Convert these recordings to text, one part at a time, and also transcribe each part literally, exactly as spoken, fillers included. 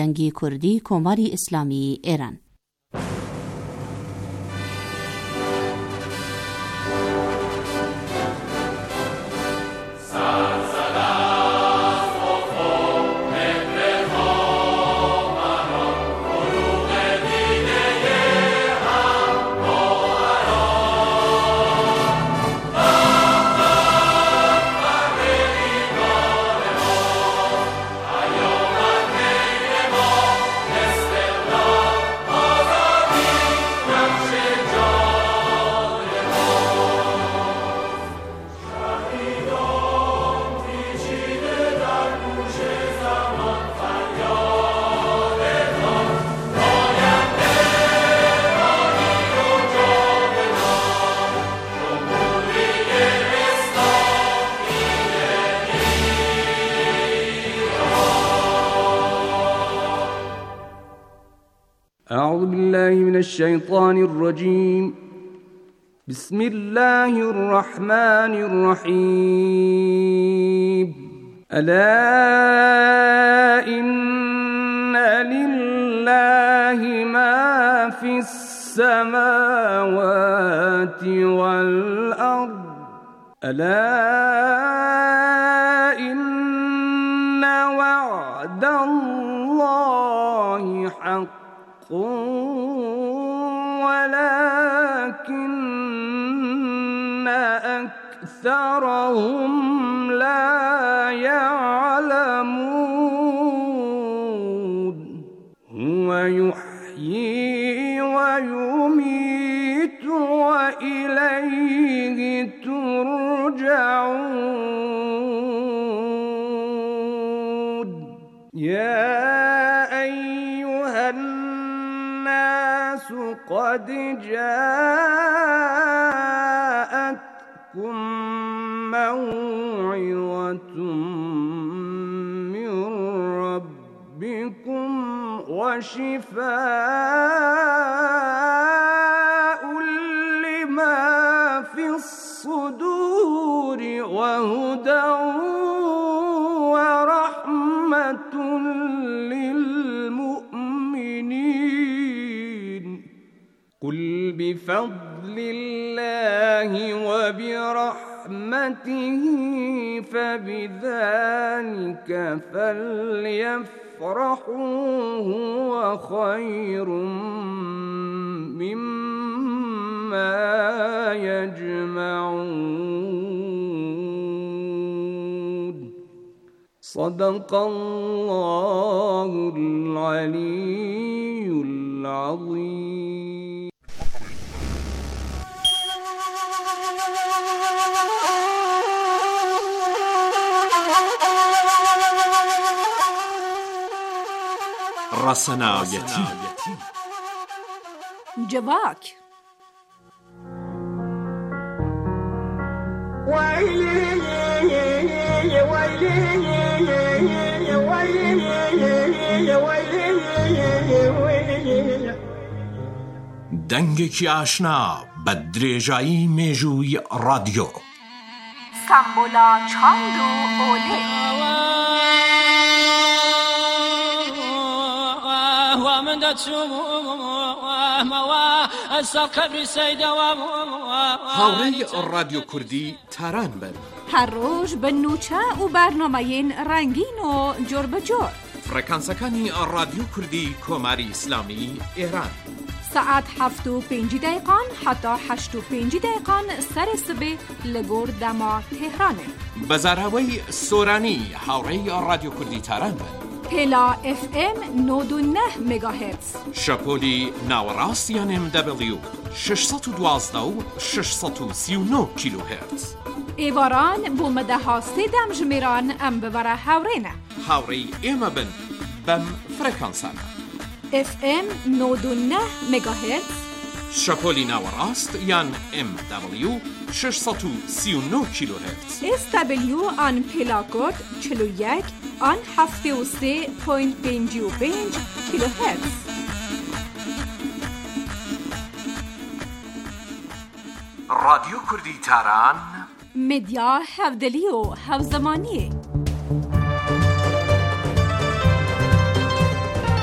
دنگی کردی کماری اسلامی ایران. أعوذ بالله من الشيطان الرجيم. بسم الله الرحمن الرحيم. ألا إن لله ما في السماوات والأرض ألا إن وعد الله حق ولكن أكثرهم لا يعلمون. هو يحيي ويميت وإليه ترجعون. يا قد جاءتكم موعظة من ربكم وشفاء لما في الصدور وهدى ورحمة للمؤمنين. قل بفضل الله وبرحمته فبذلك فليفرحوا هو خير مما يجمعون. صدق الله العلي العظيم. رسنایتی جواک دنگێکی ئاشنا بە درێژایی مێژووی رادیۆ. سامبولا چاند و ئۆلێ هاوڕێی رادیۆ کوردی تاران بن. هەر ڕۆژ بە نوچە و بەرنامەیەن ڕەنگین و جۆر بەجۆر. فڕێکانسەکانی رادیۆ کوردی کۆماری ئیسلامی ئێران. ساعت هەفت و پێنج دقیقان حتا هەشت و پێنج دقیقان سەرێ سبێ لە گۆر دەما تێهرانێ. بەزاراوەی سۆرانی هاوڕێی رادیۆ کوردی تاران بن. پێلا اف ام نۆد و نە مگاهرتز. شەپۆلی ناوەڕاست یان ام دبلیو شەشسەد و دوازدە و شەشسەد و سی و نۆ کیلۆهرتز. ئێواران بۆ مەدەها سێدەم ژمێران ئەم ببەرە هاوڕێنە. هاوڕێی ئێمە بن بەم فرەکانسانە. اف ام نۆد و نە مگاهرتز. شەپۆلی ناوەڕاست یان ام دبلیو شەشسەد و سی و نۆ کیلۆهرتز. اس دبلیو آن پێلاکۆد چل و یەک آن هەفتێ و سێ پۆینت پێنج و پێنج کیلۆهرتز. رادیۆ کوردی تاران مدیا هەودەلی و هەوزەمانیە.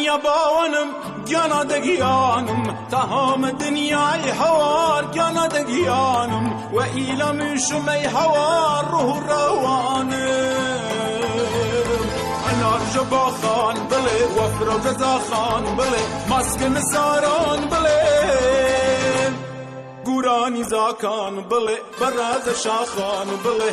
تنیا باونم گیانا دگیانم تهام دنیای هوار گیانا دگیانم و ایلم شمی هوار روح روانم انار جبا خان بله وفر و جزا خان بله مسکن ساران بله گورانی زاکان بله براز شاخان بله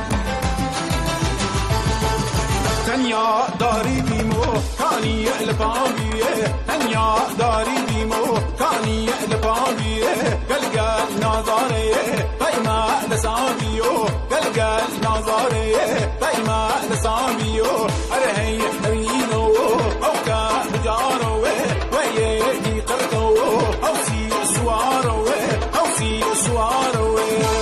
تنیا داری دیمو کانی الپاویه تنیا داری دیمو کانی الپاویه گلگل نازاره پیما لساویو گلگل نازاره پیما لساویو ارهی نوینو او کا بجارو و یه دی قرتو او سی سوارو او سی سوارو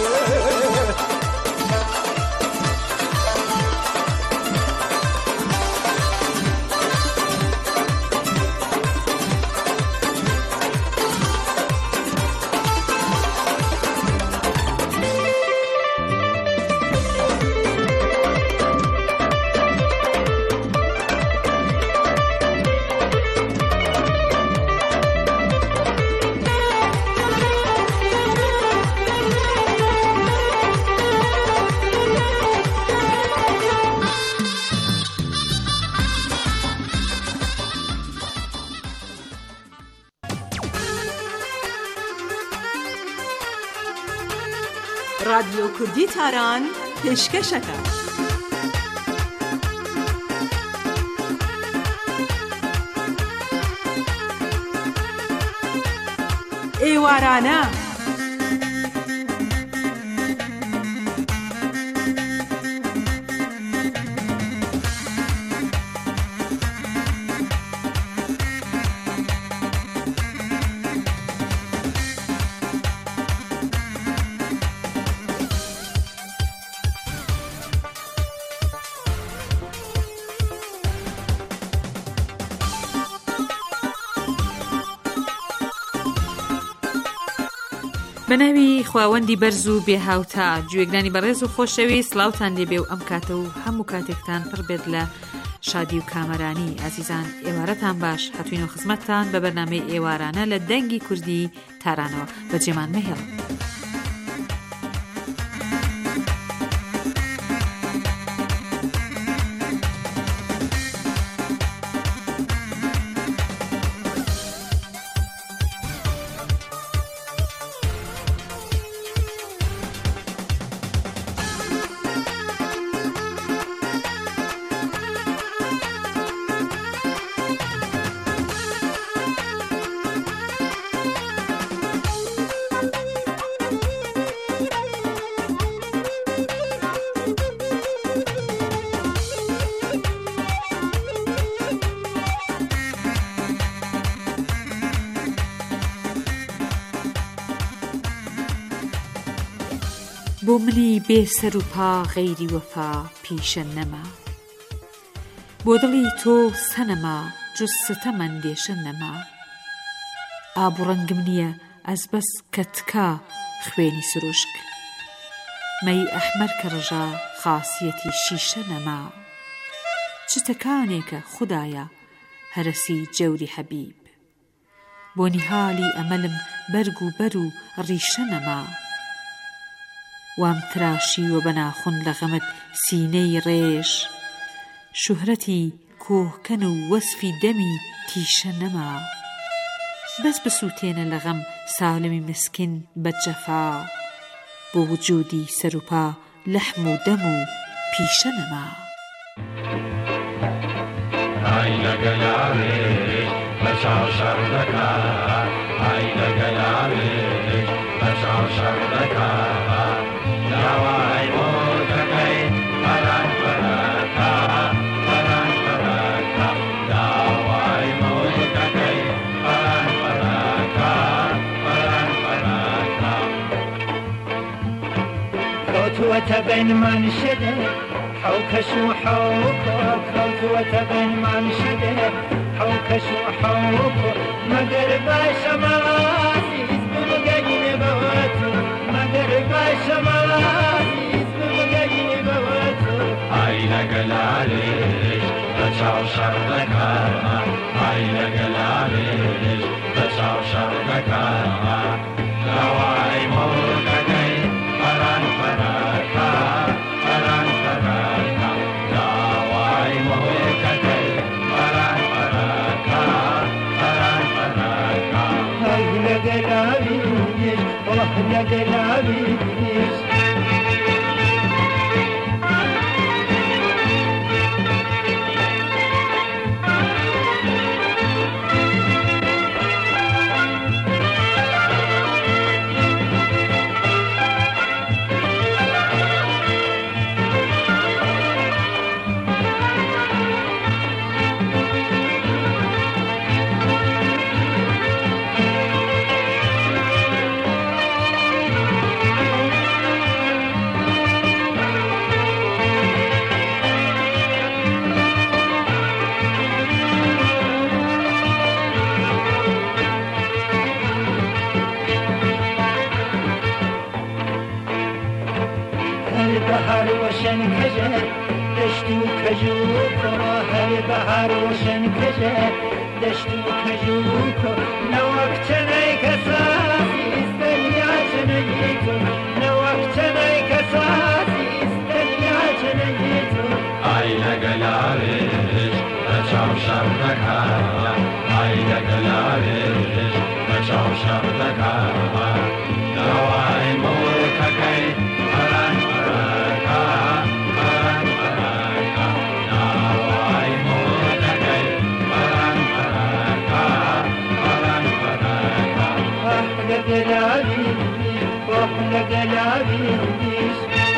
رادیو کوردی تاران پێشکەشەکە. ئێوارانە بەناوی خواوەندی بەرز و بێهاوتا گوێگرانی بەڕێز و خۆشەویست سڵاوتان لێبێ و ئەم کاتە و هەموو کاتێکتان پڕ بێت لە شادی و کامەرانی. ئازیزان ئێوارەتان باش، هاتوینەوە خزمەتتان بە بەرنامەی ئێوارانە لە دەنگی کوردی تارانەوە بە جێمان مەهێڵ. بۆ منی بێ سەر و پا غەیری وەفا پیشە نەما، بۆ دڵی تۆ سەنەما جز ستەمە ئەندێشە نەما. ئاب و ڕەنگم نییە ئەس بەس کە تکا خوێنی سروشک، مەی ئەحمەر کە ڕژا خاسیەتی شیشە نەما. چ تەکانێکە خودایە هەرەسی جەوری حەبیب، بۆ نیهالی ئەمەلم بەرگ و بەر و ڕیشە نەما. وام تراشی و بەناخون لە غەمت سینەی ڕێژ، شوهرەتی کۆکەن و وەسفی دەمی تیشە نەما. بەس بسووتێنە لە غەم ساڵمی مسکین بەجەفا، بۆ وجودی سەروپا لەحم و دەم و پیشە نەما. ئای لەگەلاوێ بەچاو شەڕ دەکا، ئای لەگەلاوێ بەچاو شەڕ دەکا، داوای بۆ دەکەی بەران بەرەکە، بەران بەرەکە، داوای بۆ دەکەی بەران بەرەکە، بەران بەرەکە. کەوتووەتە بینمان شدێ حەوکەش و حەوکۆ، کەوتووەتە بینمان شدێ حەوکەش و حەوکۆ، مەگەر باشە مەڵازیز بمگەینێ بەوەتۆ، مەگەر باشە مەڵازیز بمگەینێ بەوەتۆ. ئای لەگەلالێش بەچاو شەڕ دەکا ئای لەگەلاوێش بە چاو شەڕ دەکا داوای مۆڵکەکەی بەران فەرەکە بەران فەرەکە داوای مۆڵکەکەی بەران فەرەکە بەران فەرەکە ئای لەگەلاوێش ئۆ لەگەلاوێش بهار روشن کجه دشت و کجوکو هر بهار روشن کجه دشت و کجوکو نوقت نیکساسی استنیا جنگیتو نوقت نیکساسی استنیا جنگیتو ئای لەگەلاوێش بە چاو شەڕ دەکا ئای لەگەلاوێش بە چاو شەڕ دەکا داوای مۆڵکەکەی بەران فەرەکە بەران فەرەکە داوای مۆڵکەکەی بەران فەرەکە بەران فەرەکە ئاه لەگەلاوێش ئۆ لەگەلاوێش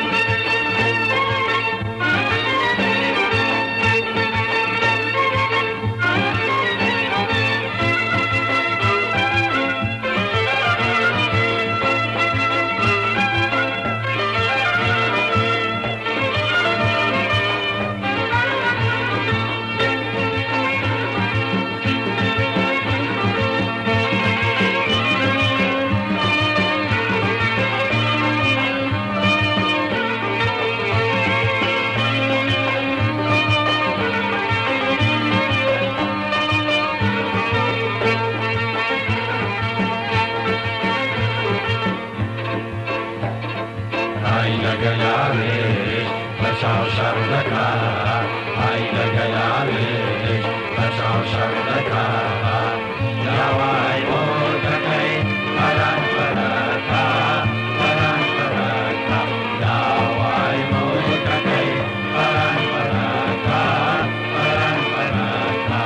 لەگەلاوێش بە چاو شەڕ دەکا ئای لەگەلاوێش بە چاو شەڕ دەکا داوای مۆڵکەکەی بەران فەرەکە بەران فەرەکە داوای مۆڵکەکەی بەران فەرەکە بەران فەرەکە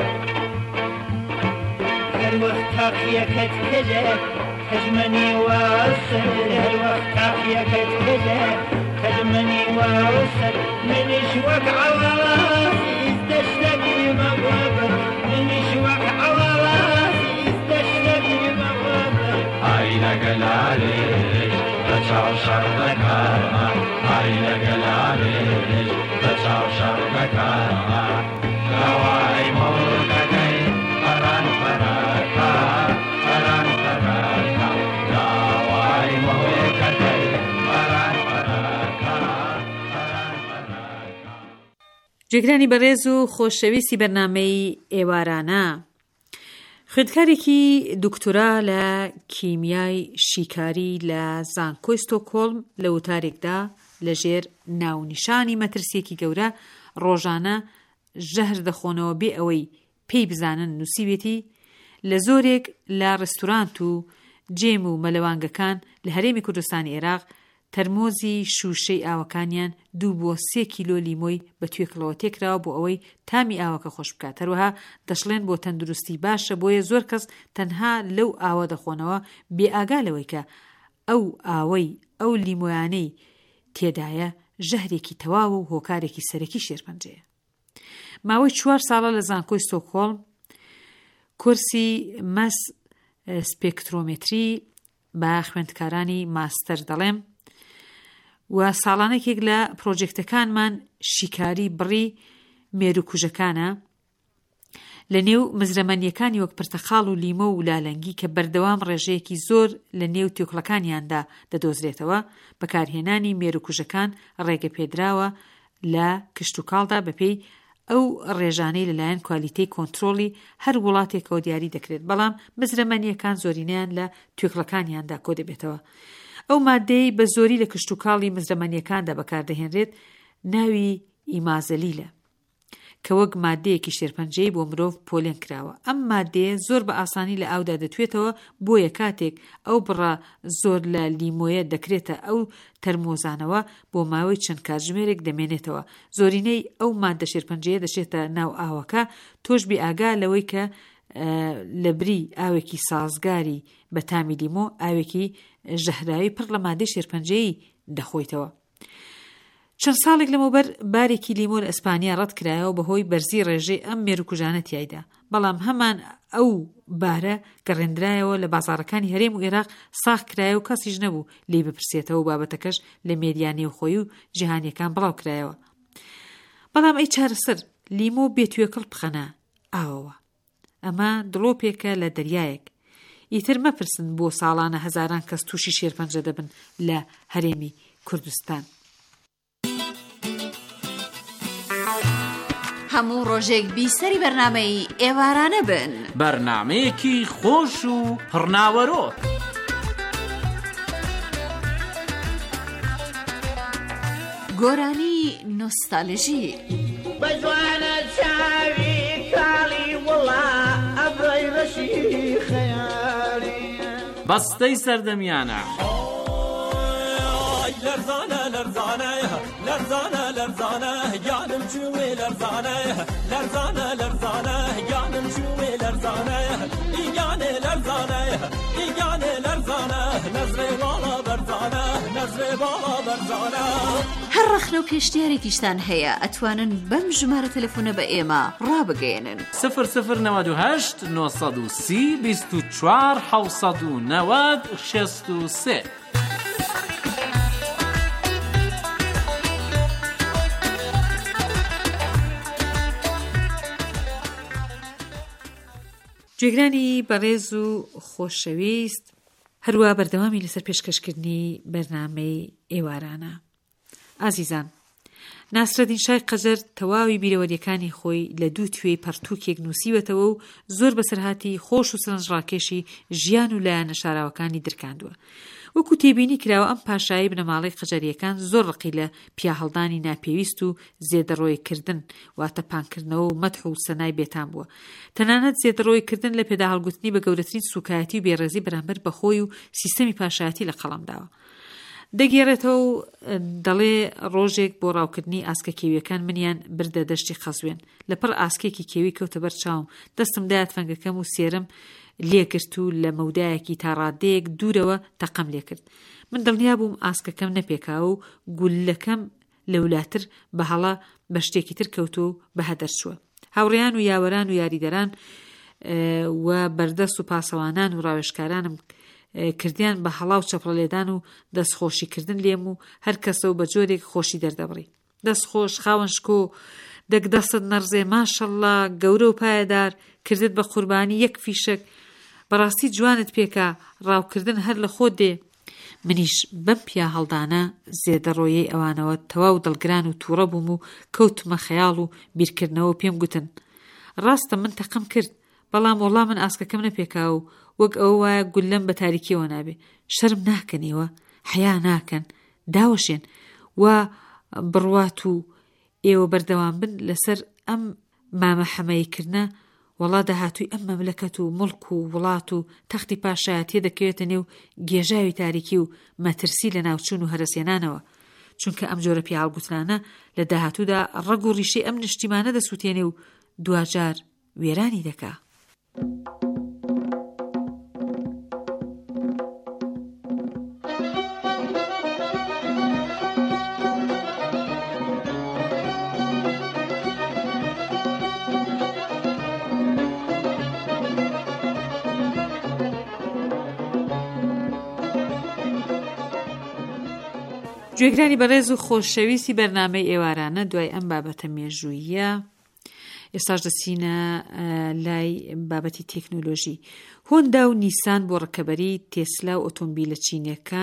هەر وەخت تاقیەکەت کەجە کەژمەنی واسەر هەر وەخت تاقیەکەت کەجە کەژمەنی واسەر منیش وەک عەوەڵازیز دەشتەکی مەوەبەر منیش وەک عەوەڵازیز دەشتەکی مەوەبەر ئای لەگەلاوێش بە چاو شەڕ دەکا ئای لەگەلاوێش بە چاو شەڕ دەکا داوای مۆڵکەکەی بەران فەرەکە بەران فەرەکە داوای مۆڵکەکەی بەران فەرەکە بەران فەرەکە. جێگرانی بەڕێز و خۆشەویستی بەرنامەی ئێوارانە، خوێندکارێکی دکتۆرا لە کیمیای شیکاری لە زانکۆی ستۆکهۆڵم لە وتارێکدا لەژێر ناونیشانی مەترسیەکی گەورە ڕۆژانە ژەهر دەخۆنەوە بێ ئەوەی پێی بزانن نووسیوێتی لە زۆرێک لە ڕستورانت و جێم و مەلەوانگەکان لە هەرێمی کوردستانی عێراق تەرمۆزی شوشەی ئاوەکانیان دوو بۆ سێ کیلۆ لیمۆی بە توێکڵەوە تێکراوە بۆ ئەوەی تامی ئاوەکە خۆش بکات. هەروەها دەشڵێن بۆ تەندروستی باشە، بۆیە زۆر کەس تەنها لەو ئاوە دەخۆنەوە بێ ئاگا لەوەی کە ئەو ئاوەی ئەو لیمۆیانەی تێدایە ژەهرێکی تەواو و هۆکارێکی سەرەکی شێرپەنجەیە. ماوەی چوار ساڵە لە زانکۆی ستۆکهۆڵم کورسی مەس سپێکترۆمێتری بە خوێندکارانی ماستەر دەڵێم و ساڵانێکێک لە پرۆجێکتەکانمان شیکاری بڕی مێروکوژەکانە لە نێو مزرەمەنیەکانی وەک پرتەخاڵ و لیمۆ و لالەنگی کە بەردەوام ڕێژەیەکی زۆر لە نێو تێکڵەکانیاندا دەدۆزرێتەوە. بەکارهێنانی مێروکوژەکان ڕێگە پێدراوە لە کشت و کاڵدا بەپێی ئەو ڕێژانەی لەلایەن کوالیتەی کۆنتڕۆڵی هەر وڵاتێکەوە دیاری دەکرێت، بەڵام مزرەمەنیەکان زۆرینیان لە توێکڵەکانیاندا کۆ دەبێتەوە. ئەو مادەی بە زۆری لە کشت و کاڵی مزرەمەنیەکاندا بەکاردەهێنرێت ناوی ئیمازەلیلە، کە وەک مادەیەکی شێرپەنجەی بۆ مرۆڤ پۆلێن کراوە. ئەم مادەیە زۆر بە ئاسانی لە ئاودا دەتوێتەوە، بۆیە کاتێک ئەو بڕە زۆر لە لیمۆیە دەکرێتە ئەو تەرمۆزانەوە بۆ ماوەی چەند کاتژمێرێک دەمێنێتەوە. زۆرینەی ئەو مادە شێرپەنجەیە دەچێتە ناو ئاوەکە، تۆش بێ ئاگا لەوەی کە لە بری ئاوێکی سازگاری بە تامی لیمۆ ئاوێکی ژەهراوی پڕ لە مادەی شێرپەنجەیی دەخۆیتەوە. چەند ساڵێک لەمەوبەر بارێکی لیمۆ لە ئەسپانیا ڕەت کرایەوە بەهۆی بەرزی ڕێژەی ئەم مێروکوژانە تیایدا، بەڵام هەمان ئەو بارە گەڕێنرایەوە لە بازاڕەکانی هەرێم و عێراق ساغ کرایە و کەسیش نەبوو لی بپرسێتەوە و بابەتەکەش لە مێدیانی خۆی و جیهانیەکان بڵاو کرایەوە. بەڵام ئەی چارەسەر لیمۆ بێتوێکڵ بخەنە ئاوەوە. ئەمە دڵۆپێکە لە دەریایەک. ئیتر مەپرسن بۆ ساڵانە هەزاران کەس تووشی شێرپەنجە دەبن لە هەرێمی کوردستان. هەموو ڕۆژێک بیسەری بەرنامەی ئێوارانە بن، بەرنامەیەکی خۆش و پڕناوەرۆک. گۆرانی نۆستالژی بەجوانە چاوی کاڵی وڵا ئەبڕی ڕەشی خەیاڵی بەستەی سەردەمیانە لەرزانە لەرزانە لەرزانە لەرزانە گیانم چوێ لەرزانە لەرزانە لەرزانە گیانم چوێ لەرزانە ئیگانێ لەرزانە ئیگانێ لەرزانە نەزرێ باڵا بەرزانە نەزرێ باڵا بەرزانە. هەر ڕەخنە و پێشنیارێکیشتان هەیە ئەتوانن بەم ژمارە تەلەفۆنە بە ئێمە ڕابگەێنن. سفر سفر نەوەد و هەشت نۆ سەد و سی بیست و چوار حەوت و نەوەد شەست و سێ. گوێگرانی بەڕێز و خۆشەویست، هەروە بەردەوامی لەسەر پێشکەشکردنی بەرنامەی ئێوارانە. ئازیزان، ناسرەدین شای قەجەر تەواوی بیرەوەریەکانی خۆی لە دوو توێی پەرتووکێک نووسیوەتەوە و زۆر بەسەرهاتی خۆش و سەرنجڕاکێشی ژیان و لایەنە شاراوەکانی درکاندووە. وەکو تێبینی کراوە ئەم پاشایی بنەماڵەی قەجەریەکان زۆر ڕقی لە پیاهەڵدانی ناپێویست و زێدەڕۆیکردن واتە پانکردنەوە و مەدح و سەنای بێتان بووە. تەنانەت زێدەڕۆیکردن لە پێدا هەڵگوتنی بە گەورەترین سوکایەتی و بێڕێزی بەرامبەر بەخۆی و سیستەمی پاشایەتی لە قەڵەمداوە. دەگێڕێتەوە و دەڵێ ڕۆژێک بۆ ڕاوکردنی ئاسکە کێویەکان منیان بردە دەشتی خەزوێن، لەپڕ ئاسکێکی کێوی کەوتە بەر چاوم، دەستم دایەت فەنگەکەم و سێرم لێکرد و لە مەودایەکی تا ڕادەیەک دوورەوە تەقەم لێکرد. من دڵنیا بووم ئاسکەکەم نەپێکاوە و گولەکەم لەولاتر بە هەڵا بە شتێکی تر کەوت و بەهە دەرچووە. هاوڕێیان و یاوەران و یاریدەران و بەردەست و پاسەوانان و ڕاوێژکارانم کردیان بە هەڵا و چەپڕەلێدان و دەستخۆشیکردن لێم و هەر کەسە و بە جۆرێک خۆشی دەردەبڕی. دەستخۆش، خاوەن شکۆ، دەک دەستت نەڕزێ، ماشەڵڵا، گەورە و پایەدار، کردت بە قوربانی یەک فیشک، بەڕاستی جوانت پێکا، ڕاوکردن هەر لە خۆت دێ. منیش بەم پیا هەڵدانە زێدەڕۆیەی ئەوانەوە تەواو دڵگران و تووڕە بووم و کەوتمە خەیاڵ و بیرکردنەوە پێم گوتن. ڕاستە من تەقەم کرد، بەڵام وەڵا من ئاسکەکەم نەپێکا و وەک ئەوە وایە گولەم بە تاریکیەوە نابێ. شەرم ناکەنیوە، حیا ناکەن، داوەشێن و بڕوات و ئێوە بەردەوام بن لەسەر ئەم مامە حەمەیەکردنە. وەڵا داهاتووی ئەم مەملەکەت و مڵک و وڵات و تەختی پاشایەتیە دەکەوێتە نێو گێژاوی تاریکی و مەترسی لە ناوچوون و هەرەسێنانەوە، چونکە ئەم جۆرە پیاڵگوتنانە لە داهاتوودا ڕەگ و ڕیشەی ئەم نیشتیمانە دەسووتێنێ و دوجار وێرانی دەکا. گوێگرانی بەڕێز و خۆشەویستی بەرنامەی ئێوارانە، دوای ئەم بابەتە مێژوویە ئێستاش دەچینە لای بابەتی تێکنۆلۆژی. هۆندا و نیسان بۆ ڕکەبەری تێسلا و ئۆتۆمبیلە چینیەکان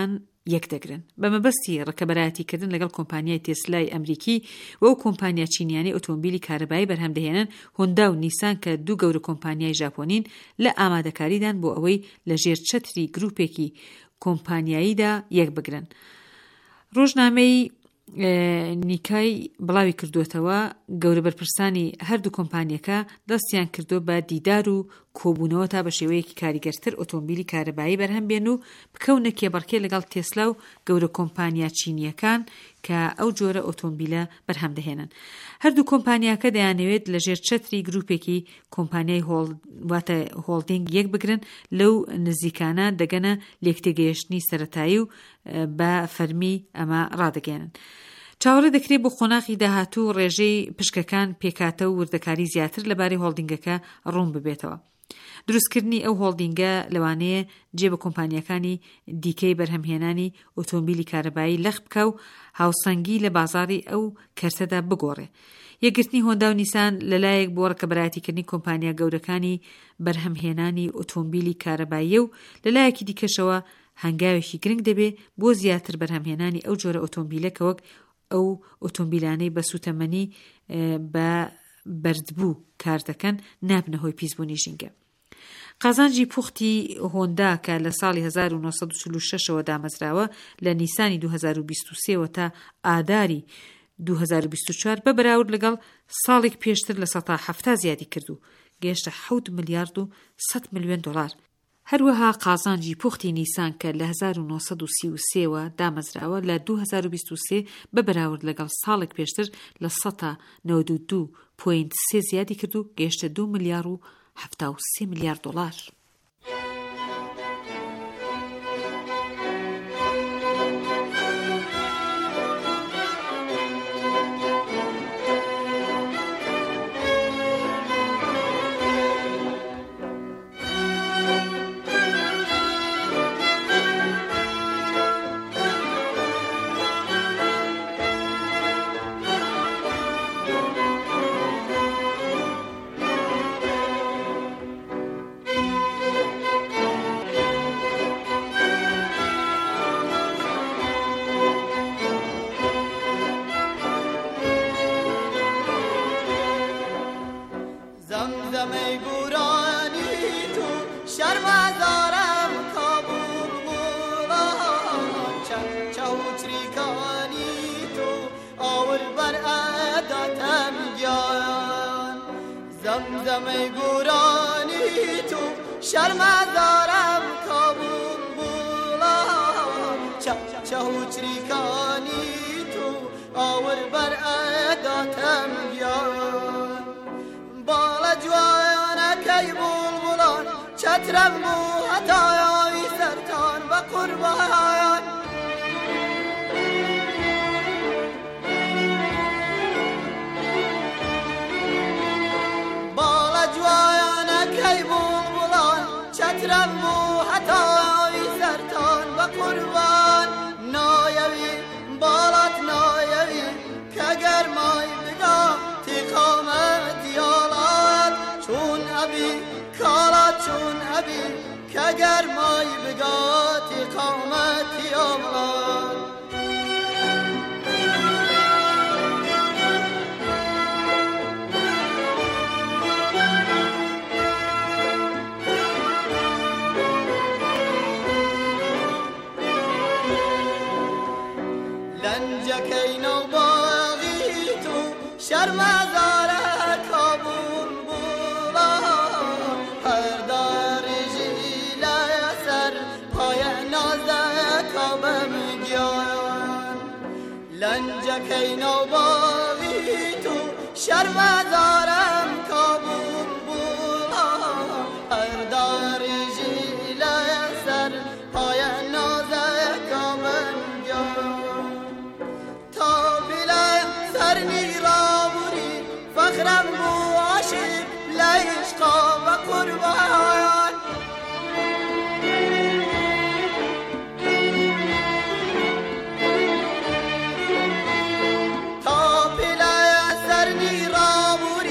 یەک دەگرن بە مەبەستی ڕکەبەرایەتیکردن لەگەڵ کۆمپانیای تێسلای ئەمریکی و ئەو کۆمپانیا چینیانەی ئۆتۆمبیلی کارەبایی بەرهەمدەهێنن هۆندا و نیسان کە دوو گەورە کۆمپانیای ژاپۆنین لە ئامادەکاریدان بۆ ئەوەی لە ژێر چەتری گروپێکی کۆمپانیاییدا یەک بگرن. ڕۆژنامەی نیکای بڵاوی کردوتەوە گەورە بەرپرسانی هەردوو کۆمپانیەکە دەستیان کردو بە دیدار و کۆبوونەوە تا بە شێوەیەکی کاریگەرتر ئۆتۆمبیلی کارەبایی بەرهەم بێن و بکەونە کێبڕکێ لەگەڵ تێسلا و گەورە کۆمپانیا چینیەکان کە ئەو جۆرە ئۆتۆمبیلە بەرهەم دەهێنن. هەردوو کۆمپانیاکە دەیانەوێت لەژێر چەتری گروپێکی کۆمپانیای واتە هۆڵدینگ یەک بگرن لەو نزیکانە دەگەنە لێکتێگەیشتنی سەرەتایی و بە فەرمی ئەمە ڕادەگەێنن. چاوەڕێ دەکرێت بۆ خۆناغی داهاتوو ڕێژەی پشکەکان پێکاتە و وردەکاری زیاتر لەبارەی هۆڵدینگەکە ڕوون ببێتەوە. دروستکردنی ئەو هۆڵدینگە لەوانەیە جێ بە کۆمپانیەکانی دیکەی بەرهەمهێنانی ئۆتۆمبیلی کارەبایی لەخ بکە و هاوسەنگی لە بازاڕی ئەو کەرتەدا بگۆڕێ. یەکگرتنی هۆندا و نیسان لەلایەک بۆ ڕکەبەرایەتیکردنی کۆمپانیا گەورەکانی بەرهەمهێنانی ئۆتۆمبیلی کارەباییە و لەلایەکی دیکەشەوە هەنگاوێکی گرنگ دەبێ بۆ زیاتر بەرهەمهێنانی ئەو جۆرە ئۆتۆمبیلە کە وەک ئەو ئۆتۆمبیلانەی بە سوتەمەنی بە بەردبوو کار دەکەن نابنە هۆی پیسبوونی ژینگە. قازانجی پوختی هۆندا کە لە ساڵی هەزار و نۆسەد و چل و شەشەوە دامەزراوە لە نیسانی دوو هەزار و بیست و سێەوە تا ئاداری دوو هەزار و بیست و چوار بە بەراورد لەگەڵ ساڵێک پێشتر لە سەد و حەڤتا زیادی کردو گەیشتە حەوت ملیارد و سەد ملیۆن دۆلار. هەروەها قازانجی پوختی نیسان کە لە هەزار و نۆسەد و سی و سێەوە دامەزراوە لە دوو هەزار و بیست و سێ بە بەراورد لەگەڵ ساڵێک پێشتر لە سەد و نەوەد و دوو پۆینت سێ زیادی کردو گەیشتە دوو ملیار و هەفتا و سێ ملیارد دۆلار. زمزمه گورانی تو شرم دارم کابون بولا چه و چریکانی تو آور بر اداتم بیان بالا جوایانه کی بولبولان چترم مو حتایای سرطان و قربان کی بولبولان چترم مو حتای سرطان و قربان نایوی بالات نایوی که گرمای بگا تی قامت یالات چون ابی کالات چون ابی که گرمای بگا تی قامت یالات شرم زاره کابون بولا هر دار جیله سر پای نازه کابم گیان لنجکی نوباوی تو شرم زارم کابون بولا هر دار جیله سر پای نازه کابم گیان تا بله سر نیرا فخرم بو عاشق لعشقا و قربان تا پله سر نیرا بو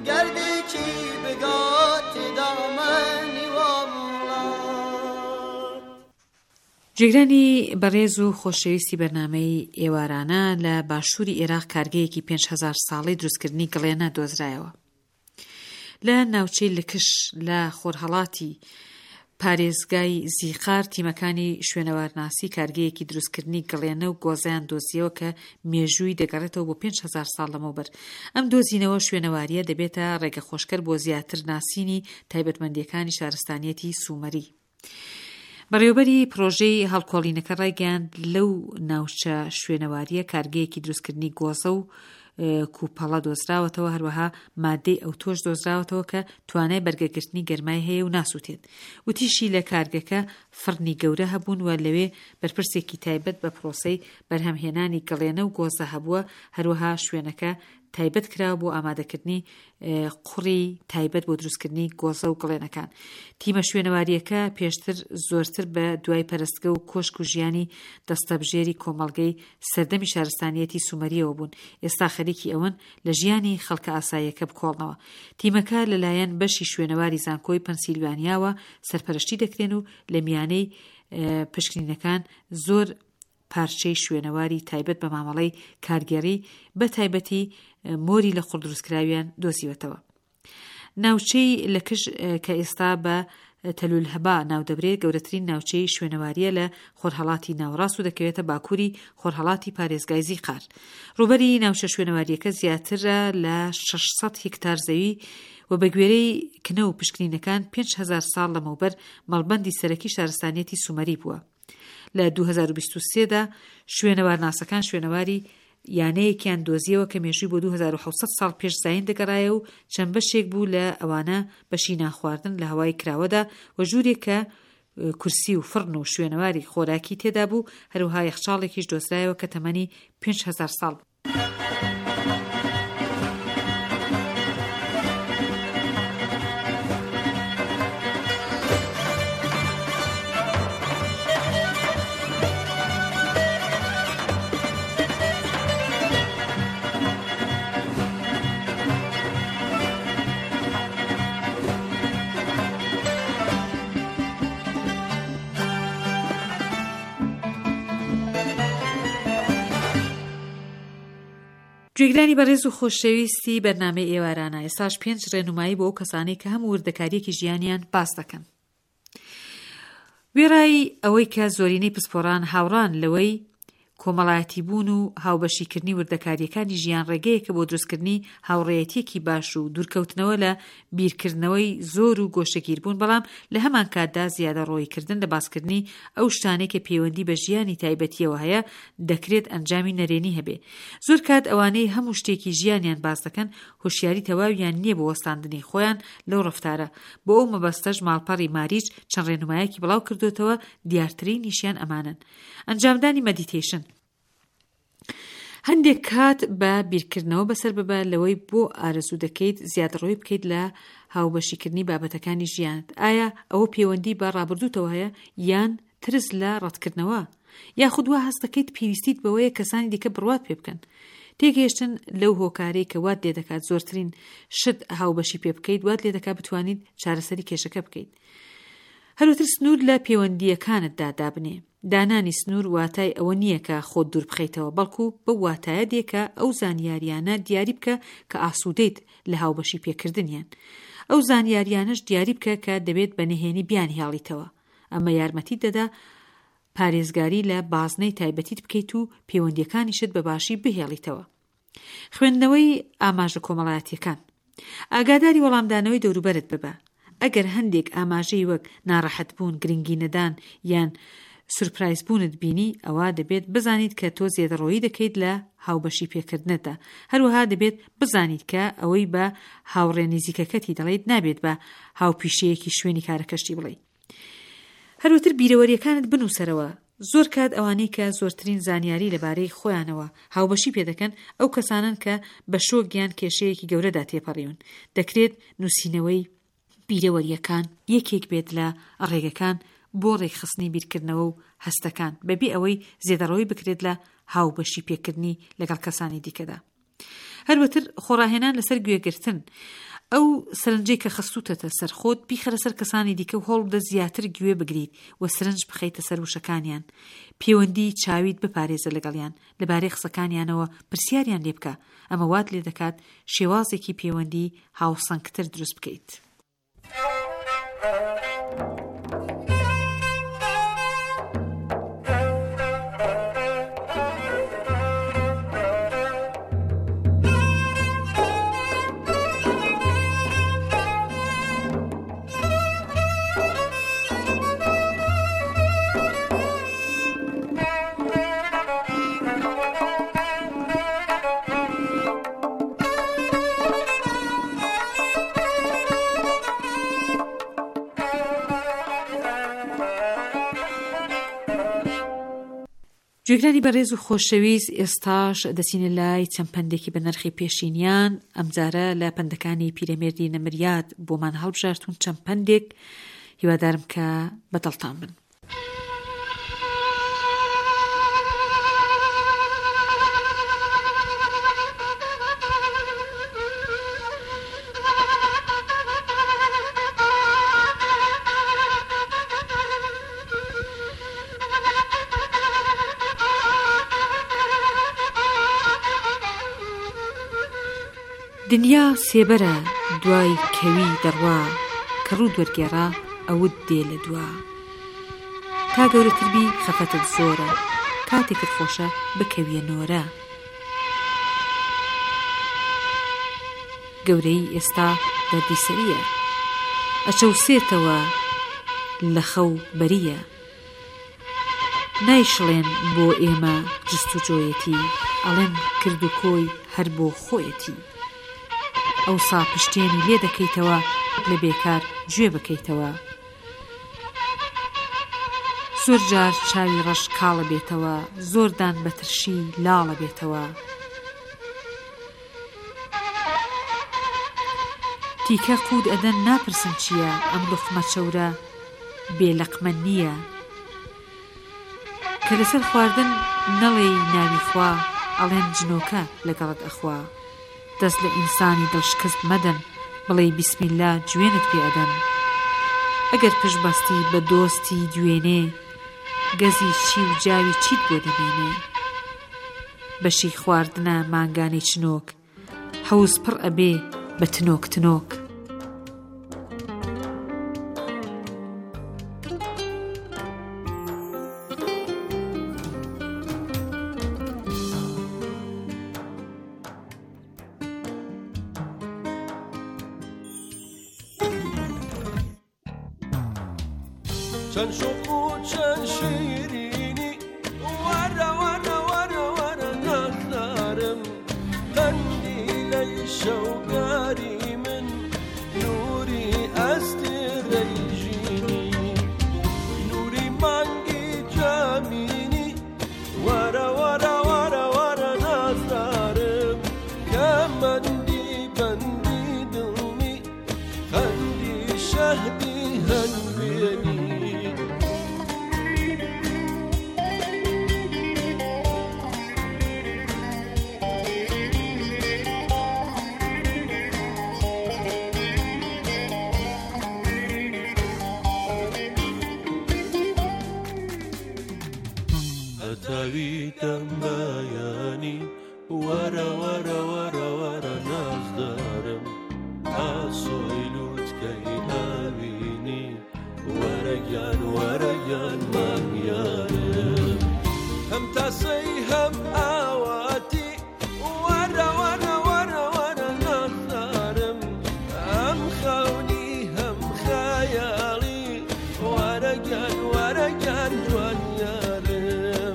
گردی کی بگات دامنی وامولاد. جێگرانی بەڕێز و خۆشەویستی بەرنامەی ئێوارانە لە باشووری عێراق کارگەیەکی پێنج هەزار ساڵی دروستکردنی گڵێنە دۆزرایەوە. لە ناوچەی لکش لە خۆرهەڵاتی پارێزگای زیقار تیمەکانی شوێنەوارناسی کارگەیەکی دروستکردنی گڵێنە و گۆزەیان دۆزیەوە کە مێژووی دەگەڕێتەوە بۆ پێنج هەزار ساڵ لەمەوبەر. ئەم دۆزینەوە شوێنەواریە دەبێتە ڕێگە خۆشکەر بۆ زیاتر ناسینی تایبەتمەندیەکانی شارستانیەتی سومەری. بەڕێوەبەری پرۆژەی هەڵکۆڵینەکە ڕایگەیاند لەو ناوچە شوێنەواریە کارگەیەکی دروستکردنی گۆزە و کوپەڵە دۆزراوەتەوە، هەروەها مادەی ئەو تۆش دۆزراوەتەوە کە توانای بەرگەگرتنی گەرمای هەیە و ناسووتێت. وتیشی لە کارگەکە فڕنی گەورە هەبوون و لەوێ بەرپرسێکی تایبەت بە پرۆسەی بەرهەمهێنانی گڵێنە و گۆزە هەبووە، هەروەها شوێنەکە تایبەت کراوە بۆ ئامادەکردنی قوڕی تایبەت بۆ دروستکردنی گۆزە و گڵێنەکان. تیمە شوێنەواریەکە پێشتر زۆرتر بە دوای پەرستگە و کۆشک و ژیانی دەستەبژێری کۆمەڵگەی سەردەمی شارستانیەتی سومەریەوە بوون. ئێستا خەریکی ئەوەن لە ژیانی خەڵکە ئاساییەکە بکۆڵنەوە. تیمەکە لەلایەن بەشی شوێنەواری زانکۆی پەنسیلڤانیاوە سەرپەرشتی دەکرێن و لە میانەی پشکنینەکان زۆر پارچەی شوێنەواری تایبەت بە مامەڵەی کارگێڕی بە تایبەتی مۆری لە قوڵدروستکراویان دۆزیوەتەوە. ناوچەی لکش کە ئێستا بە تەلولهەبا ناودەبرێت گەورەترین ناوچەی شوێنەواریە لە خۆرهەڵاتی ناوەڕاست و دەکەوێتە باکووری خۆرهەڵاتی پارێزگای زیقار. ڕووبەری ناوچە شوێنەواریەکە زیاترە لە شەشسەد هێکتار زەوی و بە گوێرەی کنە و پشکنینەکان پێنج هەزار ساڵ لەمەوبەر مەڵبەندی سەرەکی شارستانیەتی سومەری بووە. لە دوو هەزار و بیست و سێ دا شوێنەوارناسەکان شوێنەواری یانەیەکیان دۆزیەوە کە مێژووی بۆ دوو هەزار و حەوتسەد ساڵ پێش زاین دەگەڕایە و چەند بەشێک بوو لە ئەوانە بەشی ناخواردن لە هەوای کراوەدا و ژوورێک کە کورسی و فڕن و شوێنەواری خۆراکی تێدا بوو، هەروەها یەخچاڵێکیش دۆزرایەوە کە تەمەنی پێنج هەزار ساڵ بوو. گوێگرانی بەڕێز و خۆشەویستی بەرنامەی ئێوارانە، ئێستاش پێنج ڕێنمایی بۆ ئەو کەسانەی کە هەموو وردەکاریەکی ژیانیان باس دەکەن. وێڕایی ئەوەی کە زۆرینەی پسپۆران هاوڕان لەوەی کۆمەڵایەتی بوون و هاوبەشیکردنی وردەکاریەکانی ژیان ڕێگەیەکە بۆ دروستکردنی هاوڕێیەتیەکی باش و دوورکەوتنەوە لە بیرکردنەوەی زۆر و گۆشەگیر بوون، بەڵام لە هەمان کاتدا زیادە ڕۆیکردن لە باسکردنی ئەو شتانەی کە پەیوەندی بە ژیانی تایبەتیەوە هەیە دەکرێت ئەنجامی نەرێنی هەبێ. زۆر کات ئەوانەی هەموو شتێکی ژیانیان باس دەکەن هۆشیاری تەواویان نییە بۆ وەستاندنی خۆیان لەو ڕەفتارە. بۆ ئەو مەبەستەش ماڵپەڕی ماریچ چەند ڕێنمایەکی بڵاو کردوتەوە، دیارترینیشیان ئەمانن. ئەنجامدانی مەدیتیشن. هەندێک کات بە بیرکردنەوە بەسەر ببە لەوەی بۆ ئارەزوو دەکەیت زیادڕۆی بکەیت لە هاوبەشیکردنی بابەتەکانی ژیانت. ئایا ئەوە پەیوەندی بە ڕابردووتەوە هەیە یان ترس لە ڕەتکردنەوە؟ یاخود وا هەست دەکەیت پێویستیت بەوەیە کەسانی دیکە بڕوات پێ بکەن؟ تێگەیشتن لەو هۆکارەی کە وات لێ دەکات زۆرترین شت هاوبەشی پێ بکەیت وات لێ دەکات بتوانیت چارەسەری کێشەکە بکەیت. هەروەتر سنوور لە پەیوەندیەکانتدا دابنێ. دانانی سنوور واتای ئەوە نییە کە خۆت دوور بخەیتەوە، بەڵکو بە واتایە دێکە ئەو زانیاریانە دیاری بکە کە ئاسوودەیت لە هاوبەشی پێکردنیان. ئەو زانیاریانش دیاری بکە کە دەبێت بە نهێنی بیان هێڵیتەوە. ئەمە یارمەتی دەدا پارێزگاری لە بازنەی تایبەتیت بکەیت و پەیوەندیەکانیشت بە باشی بهێڵیتەوە. خوێندنەوەی ئاماژە کۆمەڵایەتیەکان. ئاگاداری وەڵامدانەوەی دەوروبەرت ببە. ئەگەر هەندێک ئاماژەی وەک ناڕەحەت بوون، گرنگی نەدان یان سورپرایز بوونت بینی، ئەوە دەبێت بزانیت کە تۆ زێدەڕۆیی دەکەیت لە هاوبەشی پێکردنەتە. هەروەها دەبێت بزانیت کە ئەوەی بە هاوڕێ نزیکەکەتی دەڵێیت نابێت بە هاوپیشەیەکی شوێنی کارەکەشتی بڵێ. هەروەتر بیرەوەریەکانت بنووسەرەوە. زۆر کات ئەوانەی کە زۆرترین زانیاری لەبارەی خۆیانەوە هاوبەشی پێدەکەن ئەو کەسانن کە بە شۆگیان کێشەیەکی گەورەدا تێپەڕیون. دەکرێت نووسینەوەی بیرەوەریەکان یەکێک بێت لە ڕێگەکان بۆ ڕێکخستنی بیرکردنەوە و هەستەکان، بەبێ ئەوەی زێدەڕەوەی بکرێت لە هاوبەشی پێکردنی لەگەڵ کەسانی دیکەدا. هەروەتر خۆڕاهێنان لەسەر گوێگرتن. ئەو سەرنجەی کە خستوتەتە سەر خۆت بیخەرە سەر کەسانی دیکە و هەوڵ بدە زیاتر گوێ بگریت و سەرنج بخەیتە سەر وشەکانیان. پەیوەندی چاویت بپارێزە لەگەڵیان، لەبارەی قسەکانیانەوە پرسیاریان لێ بکە. ئەمە وات لێ دەکات شێوازێکی پەیوەندی هاوسەنگتر دروست بکەیت. گوێگرانی بەڕێز و خۆشەویست، ئێستاش دەچینە لای چەند پەندێکی بە نرخی پێشینیان. ئەمجارە لە پەندەکانی پیرەمێردی نەمریاد بۆمان هەڵبژارتون چەند پەندێک، هیوادارم کە بەدڵتان بن. دنیا سێبەرە دوای کەوی دەڕوا، کە ڕوو دوەرگێڕا ئەوت دێ لە دوا. تا گەورەتربی خەفەتت زۆرە، کاتێکت خۆشە بکەویە نۆرە. گەورەی ئێستا دەردی سەریە، ئەچەوسێتەوە لە خەو بەریە. نایشڵێن بۆ ئێمە جستوجۆیەتی، ئەڵێن کرد و کۆی هەر بۆ خۆیەتی. ئەوسا پشتێنی لێ دەکەیتەوە، لە بێکار گوێ بکەیتەوە. زۆر جار چاوی ڕەش کاڵە بێتەوە، زۆردان بەترشی لاڵە بێتەوە. تیکە قود ئەدەن ناپرسن چییە، ئەم لوقمە چەورە بێلەقمە نییە. کە لەسەر خواردن نەڵێی ناوی خوا، ئەڵێن جنۆکە لەگەڵت ئەخوا. دەست لە ئینسانی دڵشکست مەدەن، بڵێ بیسمیللا گوێنت پێ ئەدەن. ئەگەر پشت بەستی بە دۆستی دوێنێ، گەزی چی و جاوی چیت بۆ دەمێنێ. بەشی خواردنە مانگانی چنۆک، حەوز پڕ ئەبێ بە تنۆک تنۆک. چند شوق و چند شیرینی، وره وره وره وره نخدارم. قندیلەی شەوگاری من، نوری ئەستێرەی نوری مانگی جامینی. وره وره وره وره نخدارم، کەمەندی بەندی دڵنی، قەندی شەهدی هەنوێنی. هەتاویتم بەیانی، وەرە وەرە وەرە وەرە نازدارم. ئاسۆی لوتکەی ئاوینی، وەرەگیان وەرەگیان مانگیانم. هەم تاسەی هەم ئاواتی، وەرە وەرە وەرە وەرە نازدارم. هەم خەونی هەم خەیاڵی، وەرەگیان وەرەگیان جوانیارم.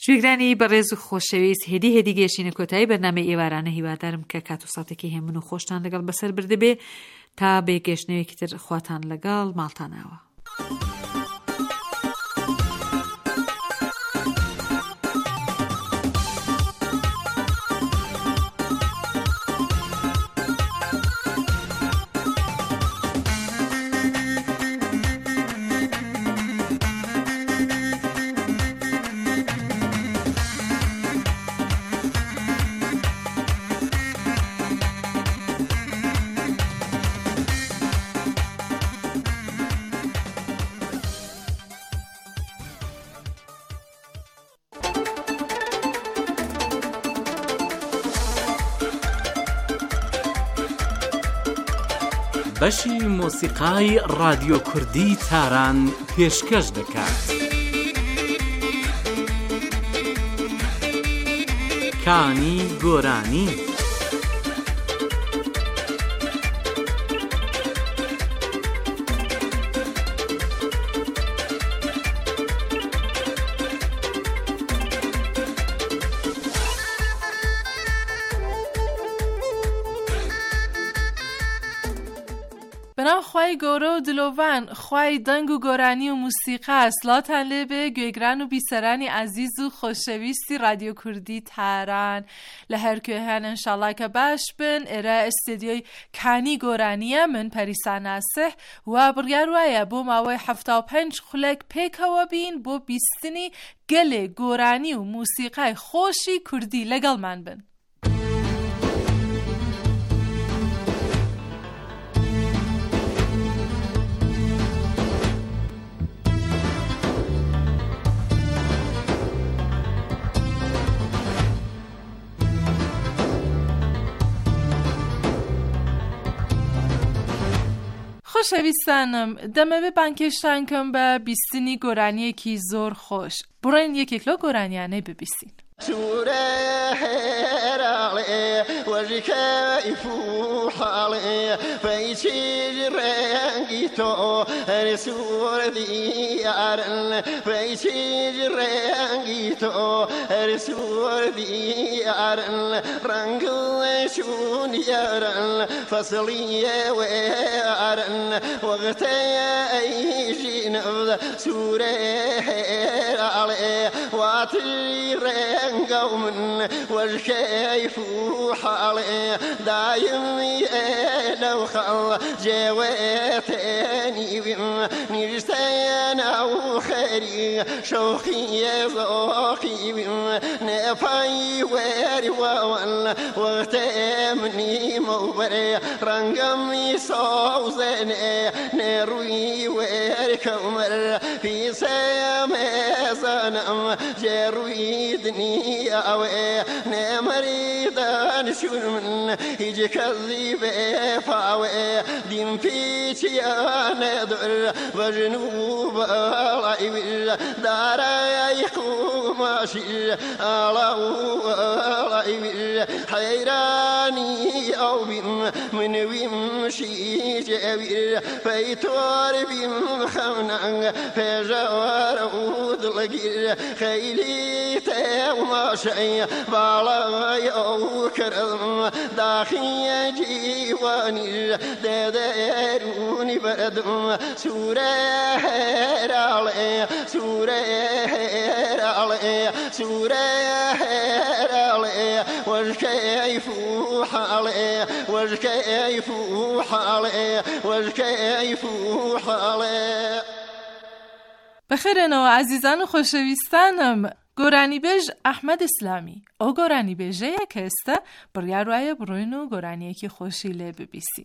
گوێگرانی بەڕێز و خۆشەویست هێدی هێدی گەیشتینە کۆتایی بەرنامەی ئێوارانە. هیوادارم کە کات و ساتێکی هێمن و خۆشتان لەگەڵ بەسەر بردەبێ تا بێگەشتنەوەیەکی تر خواتان لەگەڵ ماڵتانەوە. بەشی مۆسیقای رادیۆ کوردی تاران پێشکەش دەکات. کانی گۆرانی. بەناو خوای گەورە و دلۆڤان، خوای دەنگ و گۆرانی و موسیقا، سڵاتان لێبێ گوێگران و بیسەرانی عەزیز و خۆشەویستی رادیۆ کوردی تاران لە هەر کوێهان ئینشاڵڵا کە باش بن. ئێرە ئستێدیۆی کانی گۆرانیە، من پەریسا ناسح و بڕیار وایە بۆ ماوەی هەفتا و پێنج خولەک پێکەوە بین بۆ بیستنی گەلێ گۆرانی و موسیقای خۆشی کوردی لەگەڵمان بن. خۆشەویستانم، دەمەوێت بانکێشتان کەم بە بیستنی گۆرانیەکی زۆر خۆش. بڕۆین یەکێک لەو گۆرانیانەی ببیستین. سورة هرالي وجكيف حالي فيشيج رنجيتو رسول ديارن فيشيج رنجيتو رسول ديارن رنجل شون يارن فصلي وارن وقتي ايجين سورة هرالي واتي قوم والكيف حالي دايم لو خل جواتني نجتين أو خيري شوقي ذوقي نفاي واري وان وغتامني موري رنقمي صوزني نروي واري كمر في سامي صنم جروي دني أوي نمريضان شون من يجي كذب فاوي دين فيتي أنا در وجنوب العيب دار يقوم ماشي على العيب حيراني أو بيم من ويمشي جابير فيتور بيم خمنا فجوار عود لقير خيلي وما شيء بالا يو كرم داخل جيواني داروني بردم سورة هرالي سورة هرالي سورة هرالي والكيف حالي والكيف حالي والكيف حالي. بخێرێنەوە عەزیزان و خۆشەویستانم. گۆرانی بێژ ئەحمەد ئیسلامی ئەو گۆرانی بێژەیە کە ئێستا بڕیار وایە بڕۆین و گۆرانیەکی خۆشی لێ ببیسین.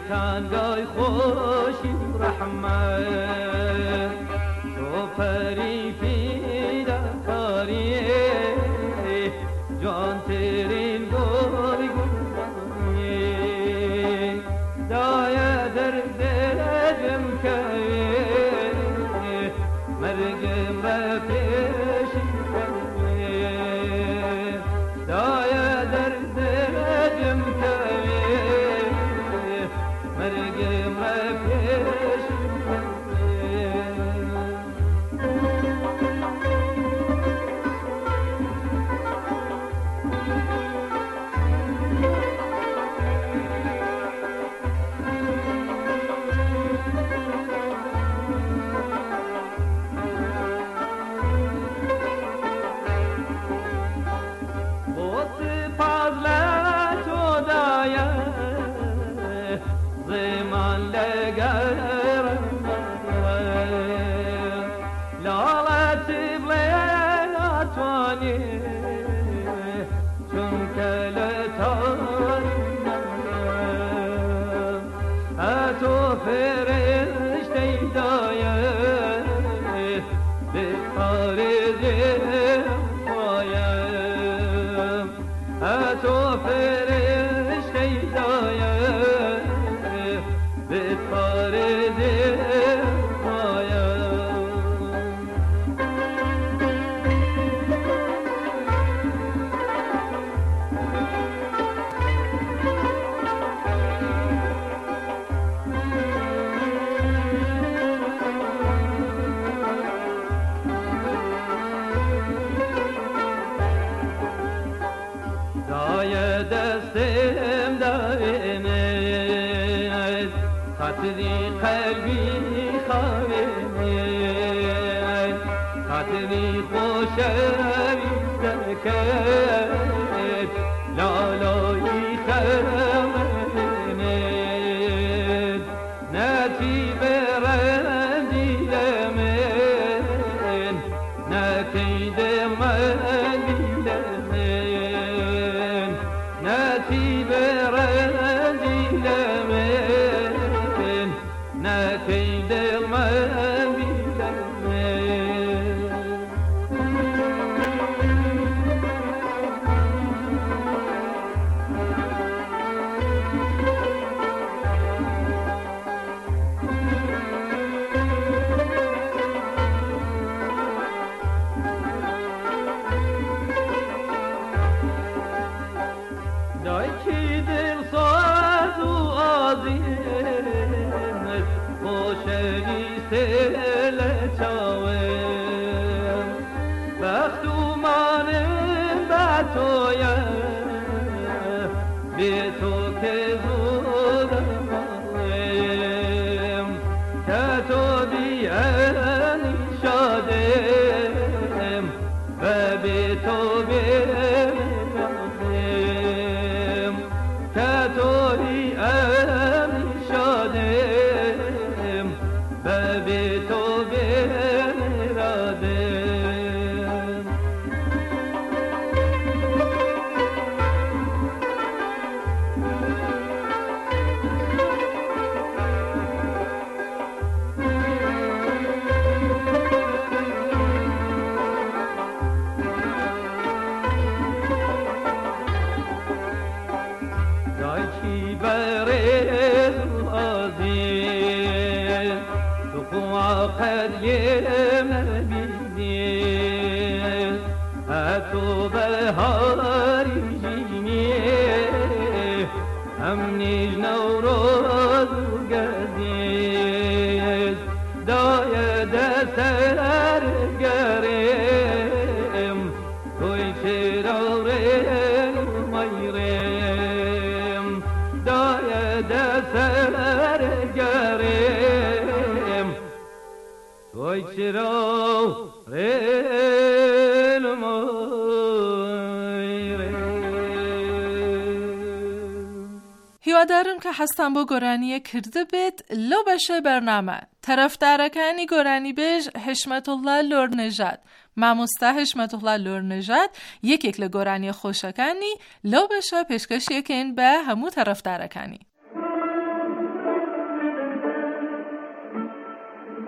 تنگای خوشی رحمت تو پری پیدا کاری جان ترین گوی گوی دایا در دلم که مرگم را پیشی دایا در دلم که مرگم را پیشی خاطری قلبی خواه خاطری خوشوی سکت لالایی خمد نتی برندی لمن نتید من لمن نتی برندی لمن نتید من هیوادارم که هستم با گۆرانیە کرده بێت لەو بەشە بەرنامە تەرەفدارەکانی گۆرانی بێژ حشمەتوڵڵا لۆرنەژاد مامۆستا حشمەتوڵڵا لۆرنەژاد یەکێک لە گۆرانیە خۆشەکانی لەو بەشە پێشکەشیەکەین بە هەموو تەرەفدارەکانی.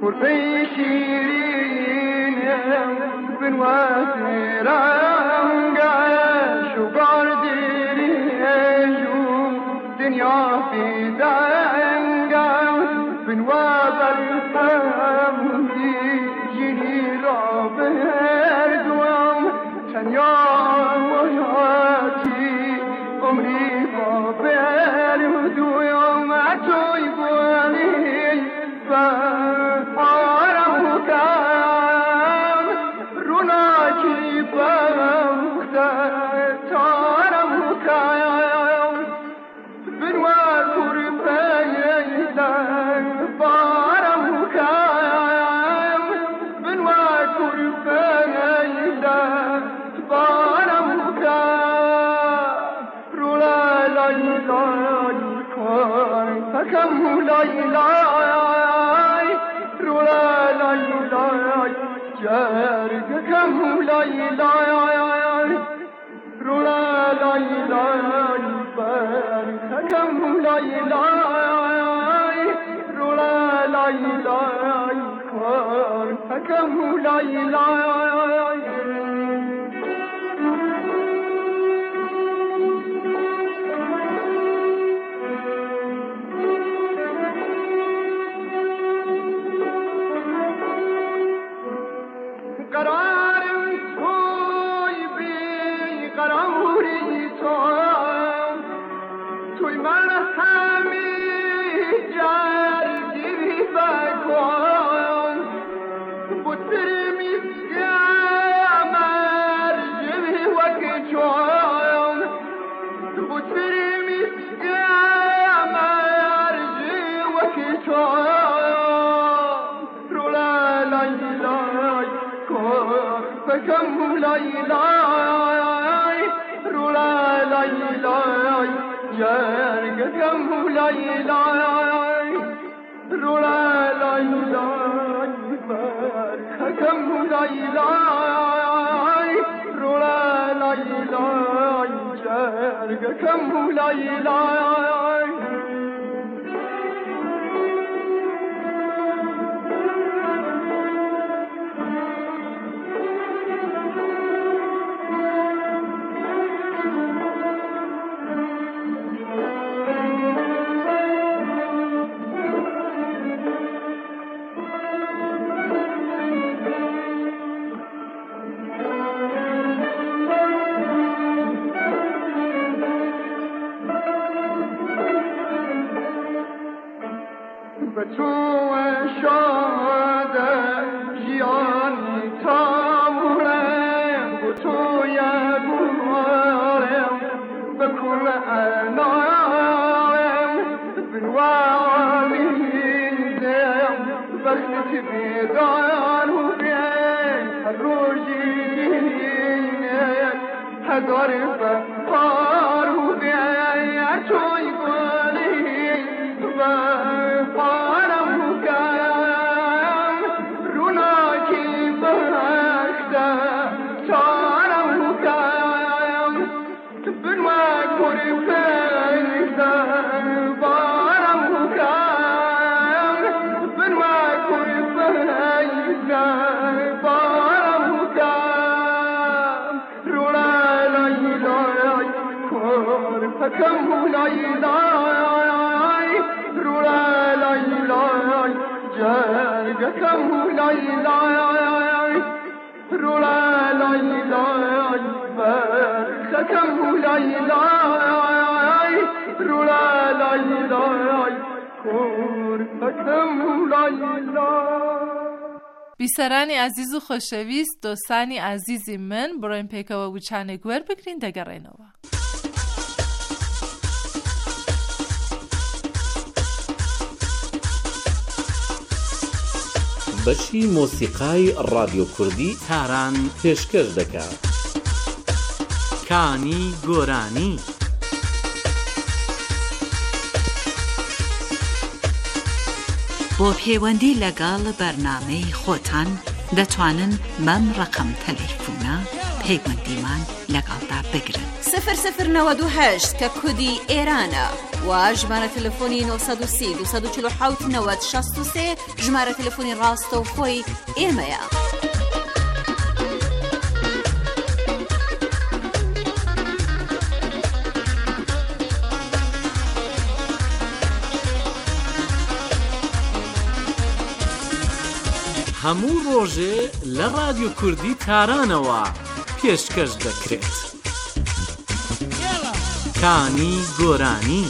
قربي شيرين بن واسرانقا شقار ديريجو دنيا في دانقا بن وابر حمدي جيني رابر دوام تنيا وياتي عمري بابر ودوام عتوي بوالي فارم كام روناكي بختار تارم كام بنوار كربايلا فارم كام بنوار كربايلا فارم كام رولا لا لا كار فكم لا لا جاركم لا لا رولا لا لا باركم لا لا رولا لا لا باركم لا لا فكم لا لا رولا لا لا جارك كم لا لا رولا لا لا كم لا لا رولا لا لا جارك كم لا لا بتو شاد جیانی تامورم بتو یا بوارم بکل انارم بنوالی دم وقت بیدار و بین روزی هزار بار و بین توی گلی و فكم لا لا رولا لا لا جارك كم لا لا رولا لا لا فكم لا لا رولا لا لا كور فكم لا لا بیسەرانی عزیز و خۆشەویست دۆستانی عزیزی من بڕۆین پێکەوە وچانێک وەربگرین دەگەڕێنەوە. بەشی مۆسیقای ڕادیۆ کوردی تاران پێشکەش دەکات. کانی گۆرانی بۆ پەیوەندی لەگەڵ بەرنامەی خۆتان دەتوانن بەم ڕقم تەلەیفۆنە پەیوەندیمان لەگەڵدا بگرن. سفر سفر نود و هشت کە کودی ئێرانە و ژمارە تەلەفۆنی نۆ سەد و سی دو سەد و چل و حەوت نەوەد شەست و سێ ژمارە تەلەفۆنی ڕاستەوخۆی ئێمەیە. هەموو ڕۆژێ لە رادیۆ کوردی تارانەوە پێشکەش دەکرێت. کانی گۆرانی.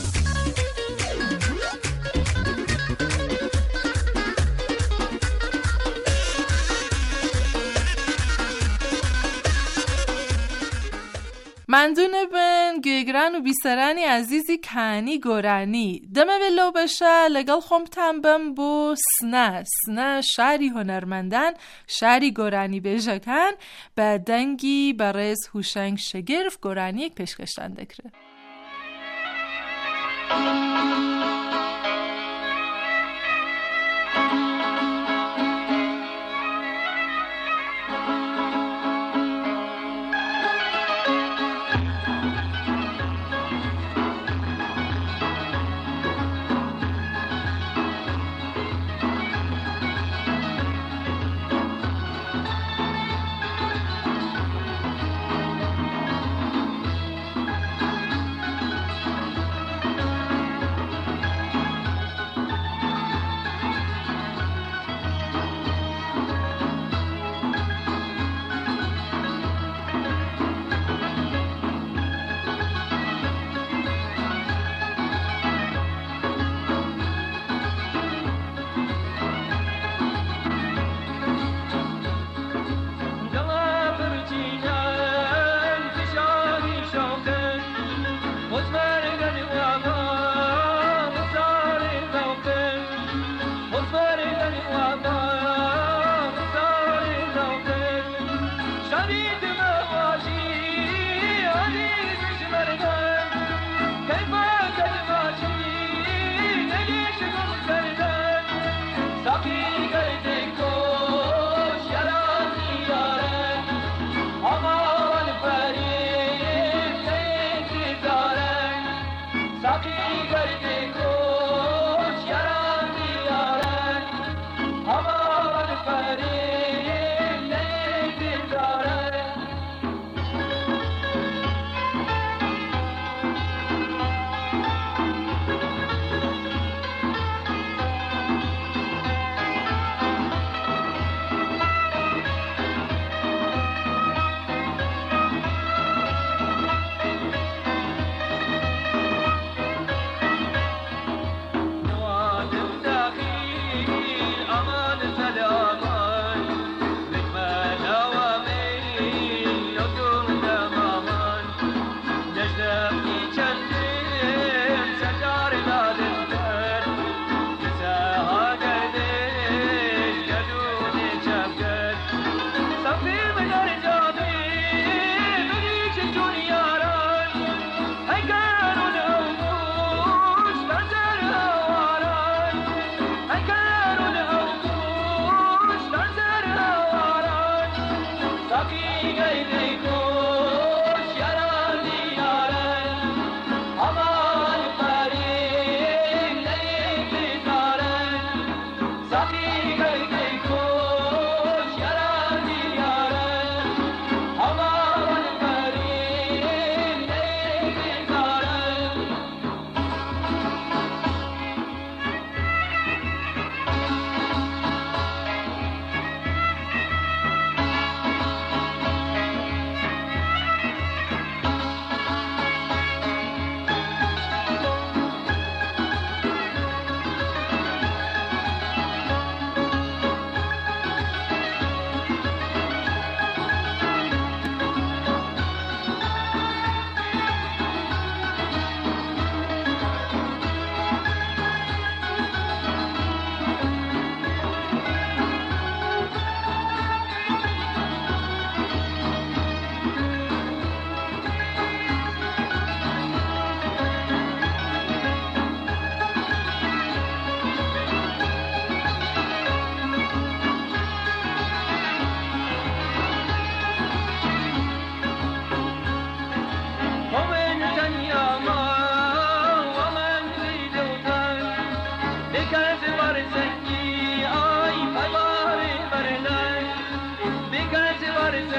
مندون بن گوێگران و بیسەرانی عزیزی کانی گۆرانی دەمەوێت لەو بەشە لەگەڵ خۆمتان بم بۆ سنە سنە شاری هۆنەرمەندان شاری گۆرانی بێژەکان بە دەنگی بەڕێز هوشەنگ شەگرف گۆرانیەک پێشکەشتان دەکرێت.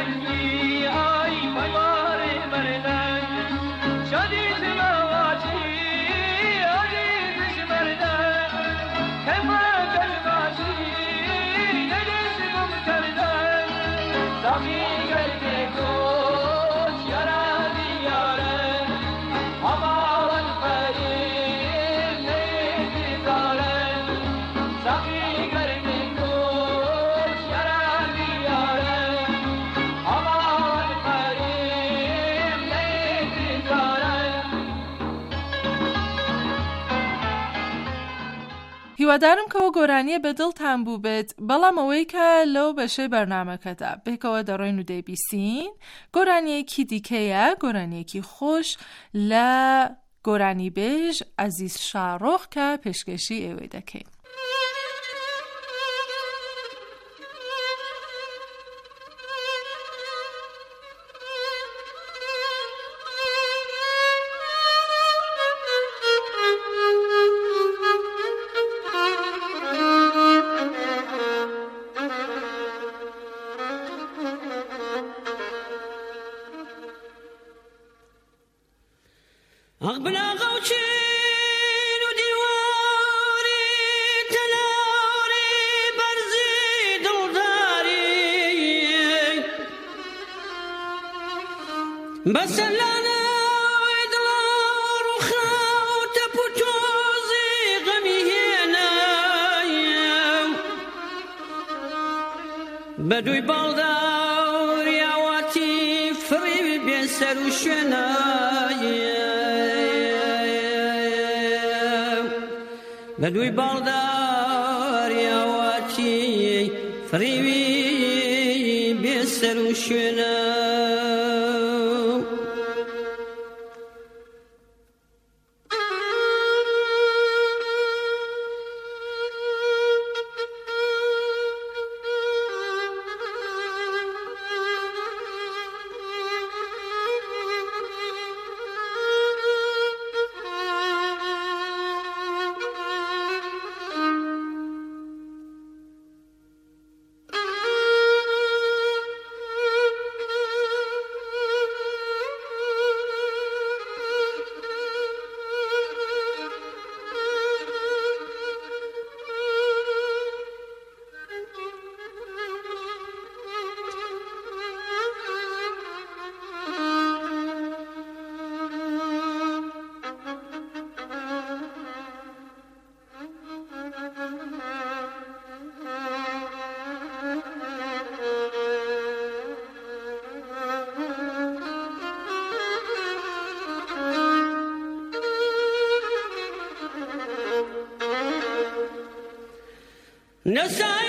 رنگی آی بار مردن شدید مواجی عزیزش مردن کمه کلماشی دلش گم کردن زمین کرده گوش یاره دیاره همان فریم نیزی داره زمین کرده گوش یاره دیاره همان فریم نیزی داره. هیوادارم کەەوە گۆرانیە بە دڵتان بوو بێت بەڵام ئەوەی کە لەو بەشەی بەرنامەکەدا بێکەوە دەڕۆین و دەیبیسین گۆرانیەکی دیکەیە، گۆرانیەکی خۆش لە گۆرانی بێژ عەزیز شاڕۆخ کە پێشکەشی ئێوەی دەکەین. أقبل غوشين وديواري تناري برزي دلداري بس لنا ويدلار وخاوت بوجوزي غمي هنا بدوي بالدار يا واتي فري بيسر وشناي بدوی بالدار یاواتی فریوی بسر و شنا نسأل